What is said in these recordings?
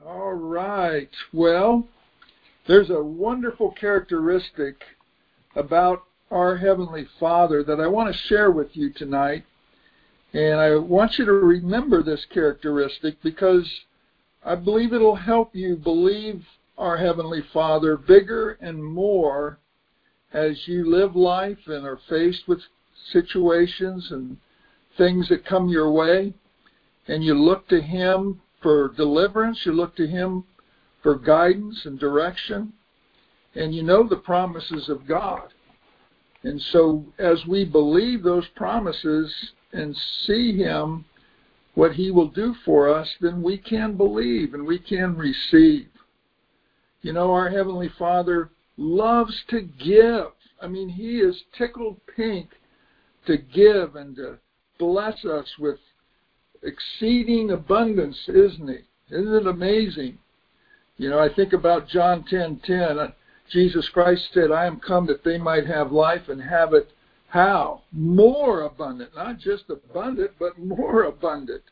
All right. Well, there's a wonderful characteristic about our Heavenly Father that I want to share with you tonight. And I want you to remember this characteristic because I believe it'll help you believe our Heavenly Father bigger and more as you live life and are faced with situations and things that come your way. And you look to Him for deliverance, you look to Him for guidance and direction, and you know the promises of God. And so as we believe those promises and see Him, what He will do for us, then we can believe and we can receive. You know, our Heavenly Father loves to give. I mean, He is tickled pink to give and to bless us with exceeding abundance, isn't He? Isn't it amazing? You know, I think about John 10:10. Jesus Christ said, I am come that they might have life and have it how? More abundant. Not just abundant, but more abundant.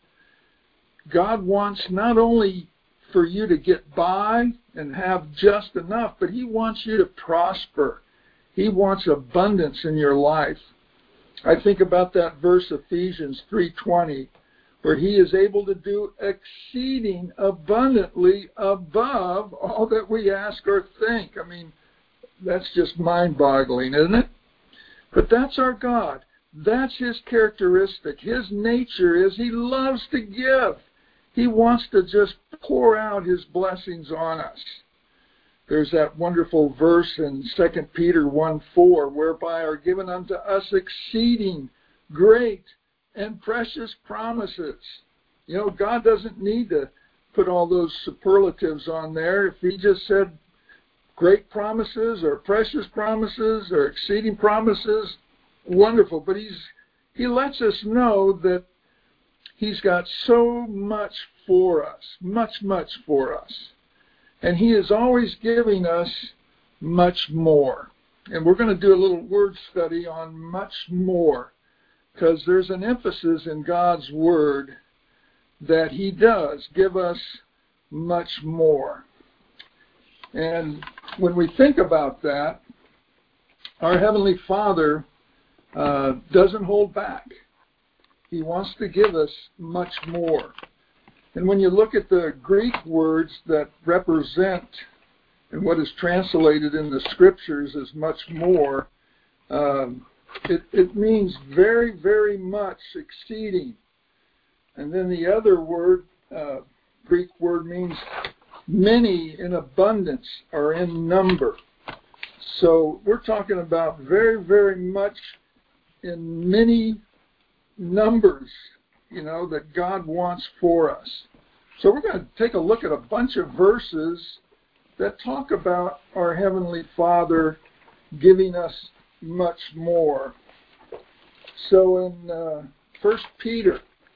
God wants not only for you to get by and have just enough, but He wants you to prosper. He wants abundance in your life. I think about that verse, Ephesians 3:20, where He is able to do exceeding abundantly above all that we ask or think. I mean, that's just mind-boggling, isn't it? But that's our God. That's His characteristic. His nature is He loves to give. He wants to just pour out His blessings on us. There's that wonderful verse in 2 Peter 1:4, whereby are given unto us exceeding great and precious promises. You know, God doesn't need to put all those superlatives on there. If He just said great promises or precious promises or exceeding promises, wonderful. But He lets us know that He's got so much for us, much for us. And He is always giving us much more. And we're going to do a little word study on much more, because there's an emphasis in God's Word that He does give us much more. And when we think about that, our Heavenly Father doesn't hold back. He wants to give us much more. And when you look at the Greek words that represent and what is translated in the Scriptures as much more, it means very, very much, exceeding. And then the other word, Greek word, means many in abundance or in number. So we're talking about very, very much in many numbers, you know, that God wants for us. So we're going to take a look at a bunch of verses that talk about our Heavenly Father giving us much more. So in 1 Peter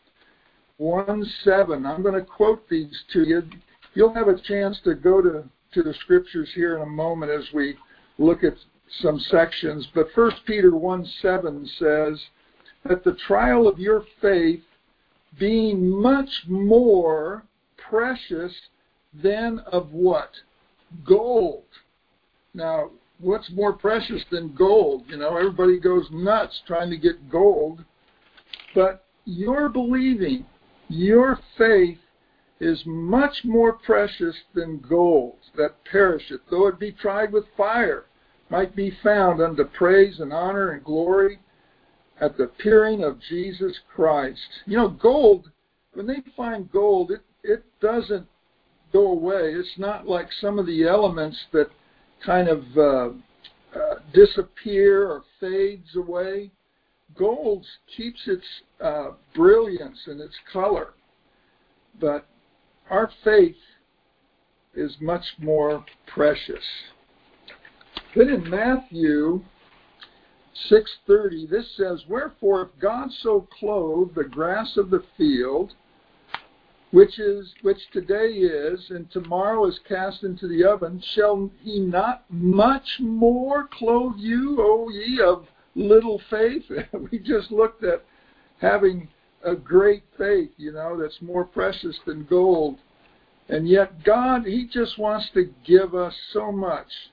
1:7, I'm going to quote these to you. You'll have a chance to go to the Scriptures here in a moment as we look at some sections. But 1 Peter 1:7 says that the trial of your faith, being much more precious than of what? Gold. Now, what's more precious than gold? You know, everybody goes nuts trying to get gold. But your believing, your faith is much more precious than gold that perisheth, though it be tried with fire, might be found unto praise and honor and glory at the appearing of Jesus Christ. You know, gold, when they find gold, it doesn't go away. It's not like some of the elements that kind of disappear or fades away. Gold keeps its brilliance and its color. But our faith is much more precious. Then in Matthew 6:30, this says, wherefore if God so clothe the grass of the field, which today is, and tomorrow is cast into the oven, shall He not much more clothe you, O ye of little faith? We just looked at having a great faith, you know, that's more precious than gold. And yet God, He just wants to give us so much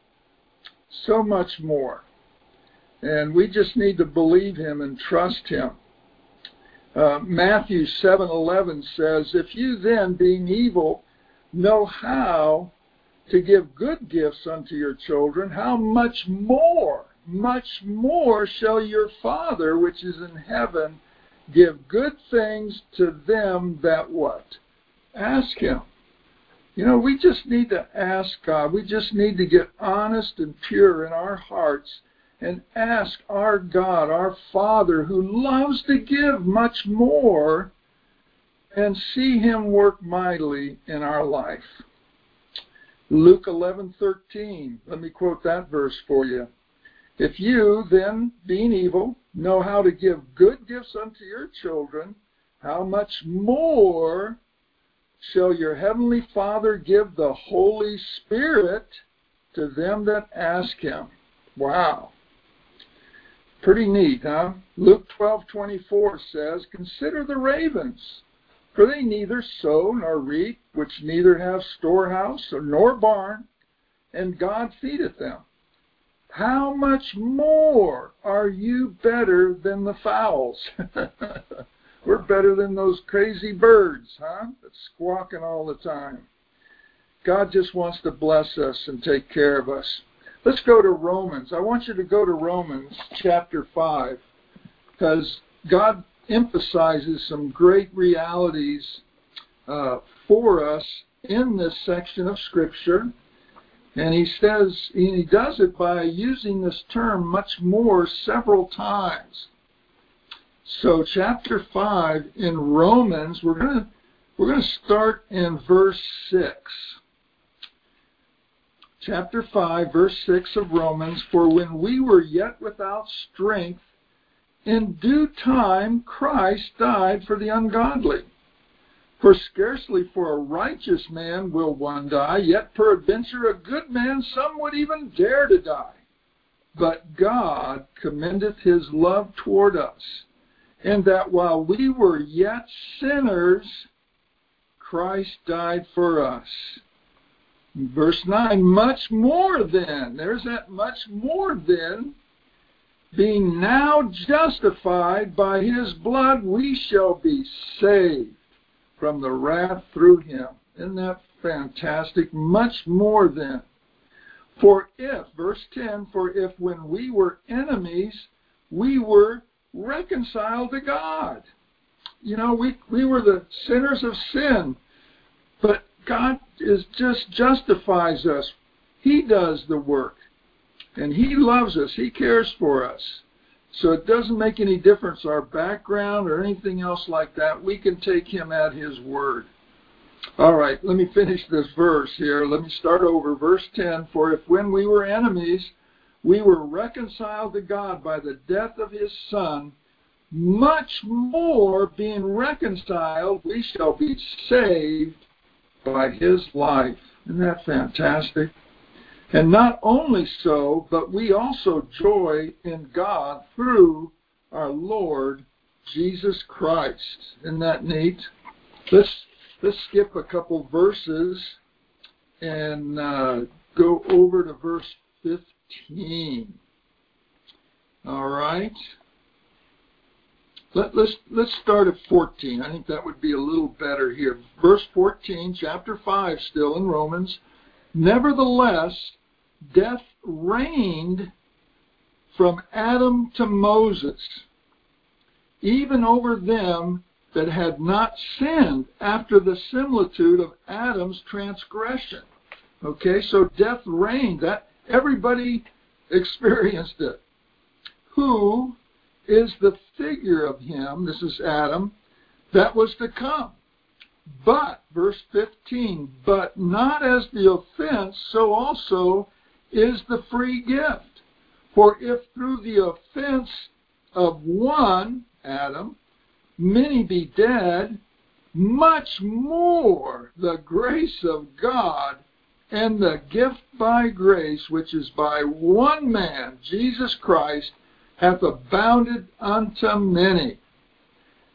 more. And we just need to believe Him and trust Him. Matthew 7:11 says, "If you then, being evil, know how to give good gifts unto your children, how much more shall your Father which is in heaven give good things to them that" what? Ask Him. You know, we just need to ask God. We just need to get honest and pure in our hearts and ask our God, our Father, who loves to give much more, and see Him work mightily in our life. Luke 11:13. Let me quote that verse for you. "If you, then, being evil, know how to give good gifts unto your children, how much more shall your heavenly Father give the Holy Spirit to them that ask Him." Wow. Pretty neat, huh? Luke 12:24 says, "Consider the ravens, for they neither sow nor reap, which neither have storehouse nor barn, and God feedeth them. How much more are you better than the fowls?" We're better than those crazy birds, huh? That's squawking all the time. God just wants to bless us and take care of us. Let's go to Romans. I want you to go to Romans chapter 5, because God emphasizes some great realities for us in this section of Scripture. And he says, and he does it by using this term much more several times. So chapter 5 in Romans, we're going to start in verse 6. Chapter 5, verse 6 of Romans, "For when we were yet without strength, in due time Christ died for the ungodly. For scarcely for a righteous man will one die, yet peradventure a good man some would even dare to die. But God commendeth His love toward us, and that while we were yet sinners, Christ died for us." Verse 9, "Much more then," there's that much more then, "being now justified by His blood, we shall be saved from the wrath through Him." Isn't that fantastic? Much more then. "For if," verse 10, "for if when we were enemies, we were reconciled to God." You know, we were the sinners of sin, but God just justifies us. He does the work, and He loves us. He cares for us. So it doesn't make any difference our background or anything else like that. We can take Him at His word. All right, let me finish this verse here. Let me start over. Verse 10, "For if when we were enemies, we were reconciled to God by the death of His Son, much more being reconciled, we shall be saved by His life." Isn't that fantastic? "And not only so, but we also joy in God through our Lord Jesus Christ." Isn't that neat? Let's skip a couple verses and go over to verse 15. All right. Let's start at 14. I think that would be a little better here. Verse 14, chapter 5, still in Romans. "Nevertheless, death reigned from Adam to Moses, even over them that had not sinned, after the similitude of Adam's transgression." Okay, so death reigned. That everybody experienced it. "Who is the figure of Him," this is Adam, "that was to come. But," verse 15, "but not as the offense, so also is the free gift. For if through the offense of one," Adam, "many be dead, much more the grace of God and the gift by grace, which is by one man, Jesus Christ, hath abounded unto many.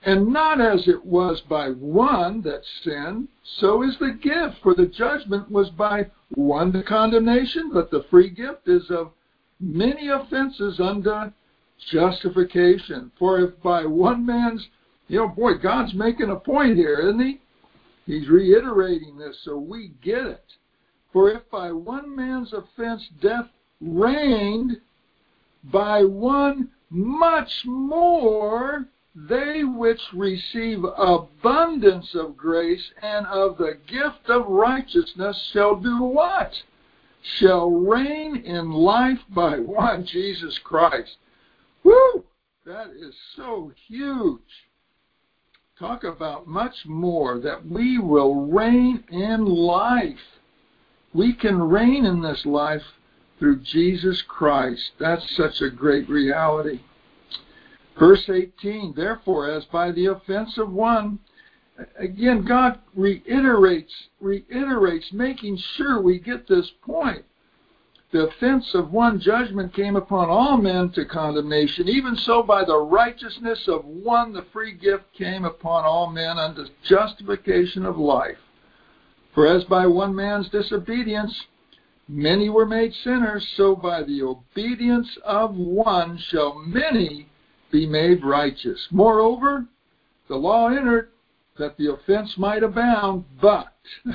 And not as it was by one that sinned, so is the gift. For the judgment was by one to condemnation, but the free gift is of many offenses unto justification. For if by one man's, God's making a point here, isn't he? He's reiterating this so we get it. For if by one man's offense death reigned, by one much more they which receive abundance of grace and of the gift of righteousness shall do what? Shall reign in life by one, Jesus Christ. Woo! That is so huge. Talk about much more, that we will reign in life. We can reign in this life through Jesus Christ. That's such a great reality. Verse 18, therefore, as by the offense of one, again, God reiterates, making sure we get this point. The offense of one judgment came upon all men to condemnation. Even so, by the righteousness of one, the free gift came upon all men unto justification of life. For as by one man's disobedience many were made sinners, so by the obedience of one shall many be made righteous. Moreover, the law entered that the offense might abound, but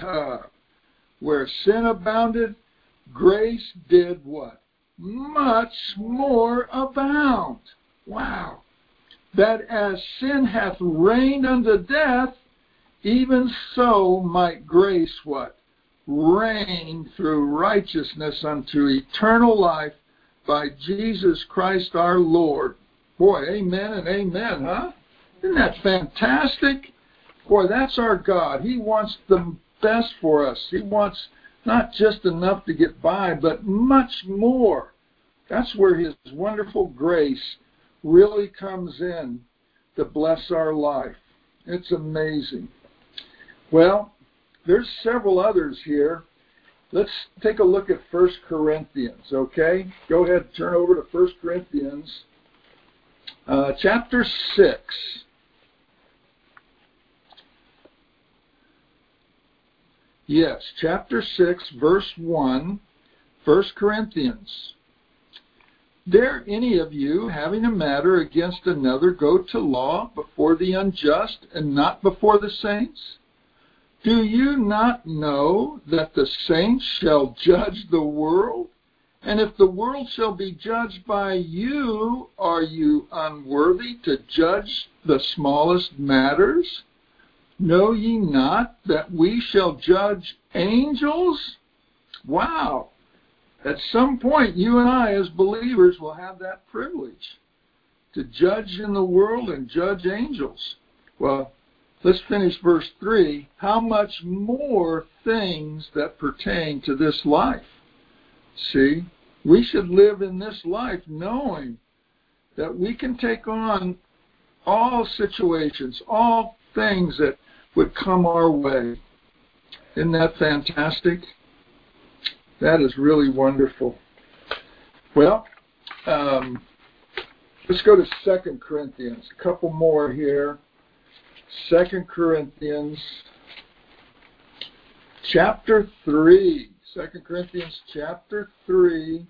where sin abounded, grace did what? Much more abound. Wow. That as sin hath reigned unto death, even so might grace what? Reign through righteousness unto eternal life by Jesus Christ our Lord. Boy, amen and amen, huh? Isn't that fantastic? Boy, that's our God. He wants the best for us. He wants not just enough to get by, but much more. That's where His wonderful grace really comes in to bless our life. It's amazing. Well, there's several others here. Let's take a look at 1 Corinthians, okay? Go ahead and turn over to 1 Corinthians chapter 6. Yes, chapter 6, verse 1, 1 Corinthians. Dare any of you, having a matter against another, go to law before the unjust and not before the saints? Do you not know that the saints shall judge the world? And if the world shall be judged by you, are you unworthy to judge the smallest matters? Know ye not that we shall judge angels? Wow. At some point, you and I as believers will have that privilege to judge in the world and judge angels. Well, let's finish verse 3. How much more things that pertain to this life? See, we should live in this life knowing that we can take on all situations, all things that would come our way. Isn't that fantastic? That is really wonderful. Well, let's go to 2 Corinthians. A couple more here. 2 Corinthians chapter 3. 2 Corinthians chapter 3.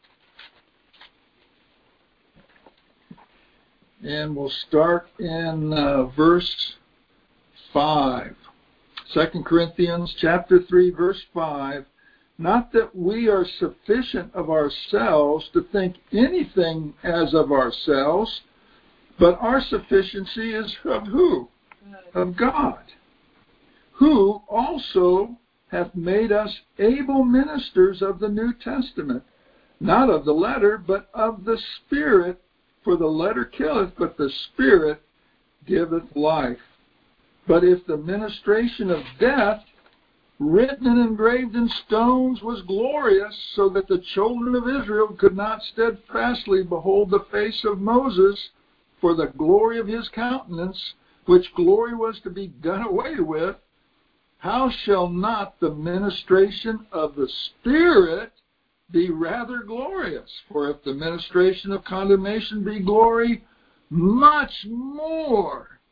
And we'll start in verse 5. 2 Corinthians chapter 3, verse 5. Not that we are sufficient of ourselves to think anything as of ourselves, but our sufficiency is of who? Of God, who also hath made us able ministers of the New Testament, not of the letter, but of the Spirit. For the letter killeth, but the Spirit giveth life. But if the ministration of death, written and engraved in stones, was glorious, so that the children of Israel could not steadfastly behold the face of Moses for the glory of his countenance, which glory was to be done away with, how shall not the ministration of the Spirit be rather glorious? For if the ministration of condemnation be glory, much more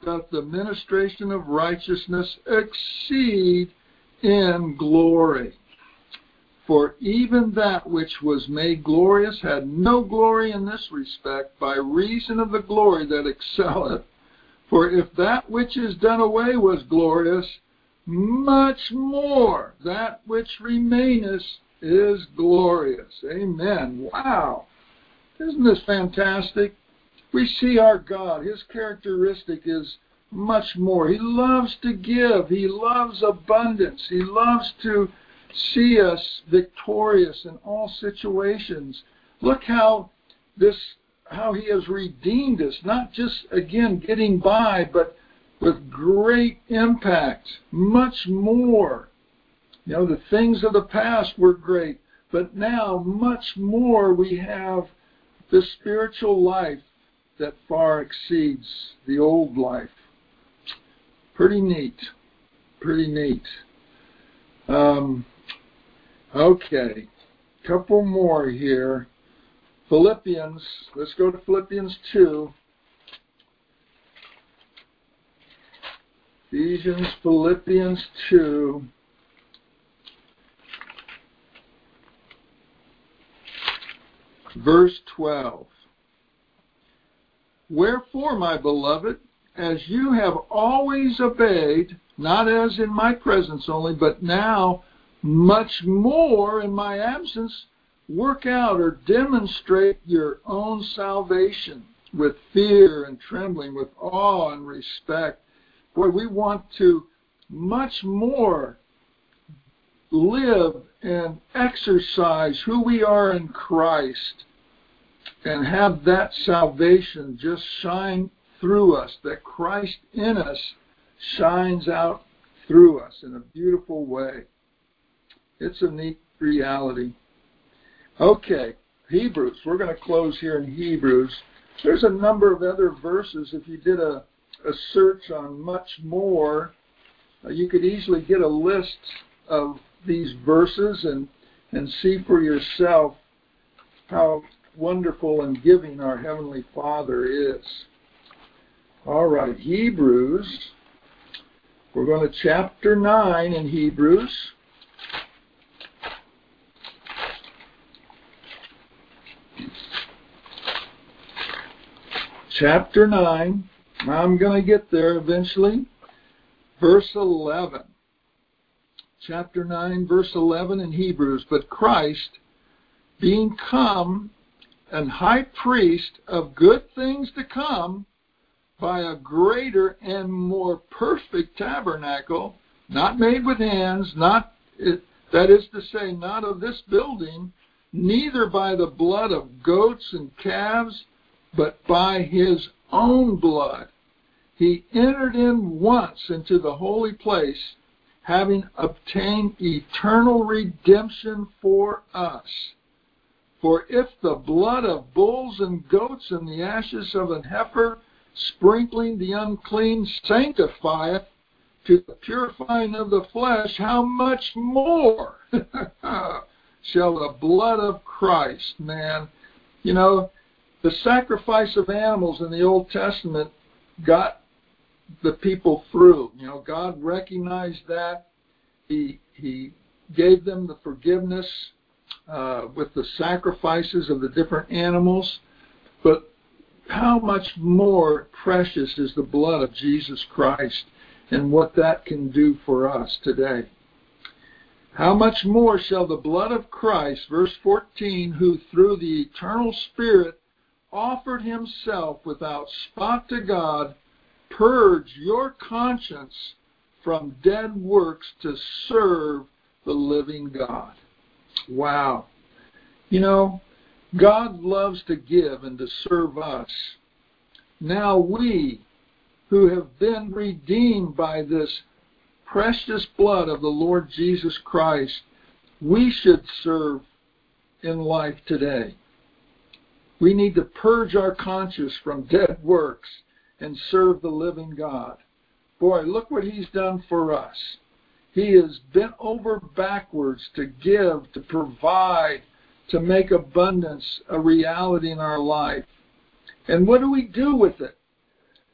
doth the ministration of righteousness exceed in glory. For even that which was made glorious had no glory in this respect, by reason of the glory that excelleth. For if that which is done away was glorious, much more that which remaineth is glorious. Amen. Wow. Isn't this fantastic? We see our God. His characteristic is much more. He loves to give. He loves abundance. He loves to see us victorious in all situations. Look how he has redeemed us, not just, again, getting by, but with great impact, much more. You know, the things of the past were great, but now much more we have the spiritual life that far exceeds the old life. Pretty neat. Pretty neat. Okay, couple more here. Philippians, let's go to Philippians 2. Philippians 2. Verse 12. Wherefore, my beloved, as you have always obeyed, not as in my presence only, but now much more in my absence, work out or demonstrate your own salvation with fear and trembling, with awe and respect. Boy, we want to much more live and exercise who we are in Christ and have that salvation just shine through us, that Christ in us shines out through us in a beautiful way. It's a neat reality. Okay, Hebrews. We're going to close here in Hebrews. There's a number of other verses. If you did a search on much more, you could easily get a list of these verses and see for yourself how wonderful and giving our Heavenly Father is. All right, Hebrews. We're going to chapter 9 in Hebrews. Chapter 9. I'm going to get there eventually. Verse 11. Chapter 9, verse 11 in Hebrews. But Christ, being come an high priest of good things to come, by a greater and more perfect tabernacle, not made with hands, that is to say, not of this building, neither by the blood of goats and calves, but by his own blood. He entered in once into the holy place, having obtained eternal redemption for us. For if the blood of bulls and goats and the ashes of an heifer, sprinkling the unclean, sanctifieth to the purifying of the flesh, how much more shall the blood of Christ, man. You know, the sacrifice of animals in the Old Testament got the people through. You know, God recognized that. He gave them the forgiveness with the sacrifices of the different animals. But how much more precious is the blood of Jesus Christ and what that can do for us today? How much more shall the blood of Christ, verse 14, who through the eternal Spirit offered himself without spot to God, purge your conscience from dead works to serve the living God. Wow. You know, God loves to give and to serve us. Now we, who have been redeemed by this precious blood of the Lord Jesus Christ, we should serve in life today. We need to purge our conscience from dead works and serve the living God. Boy, look what he's done for us. He has bent over backwards to give, to provide, to make abundance a reality in our life. And what do we do with it?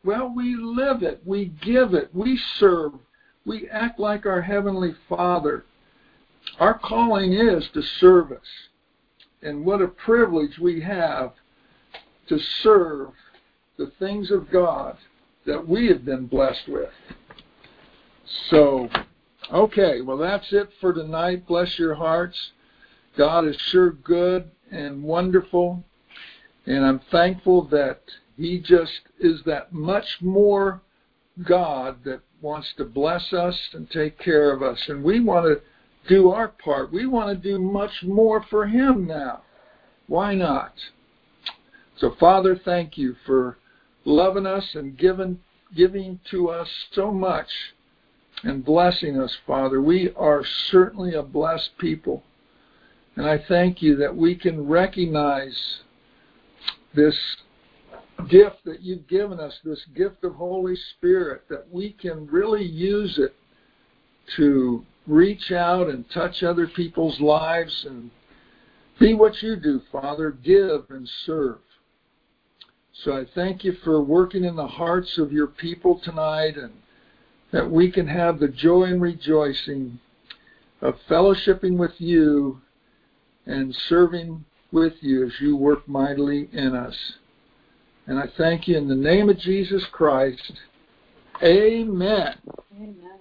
Well, we live it. We give it. We serve. We act like our Heavenly Father. Our calling is to service. And what a privilege we have to serve the things of God that we have been blessed with. So, okay, well, that's it for tonight. Bless your hearts. God is sure good and wonderful. And I'm thankful that He just is that much more God that wants to bless us and take care of us. And we want to do our part. We want to do much more for Him now. Why not? So, Father, thank you for loving us and giving to us so much and blessing us, Father. We are certainly a blessed people. And I thank you that we can recognize this gift that you've given us, this gift of Holy Spirit, that we can really use it to reach out and touch other people's lives and be what you do, Father, give and serve. So I thank you for working in the hearts of your people tonight, and that we can have the joy and rejoicing of fellowshipping with you and serving with you as you work mightily in us. And I thank you in the name of Jesus Christ. Amen. Amen.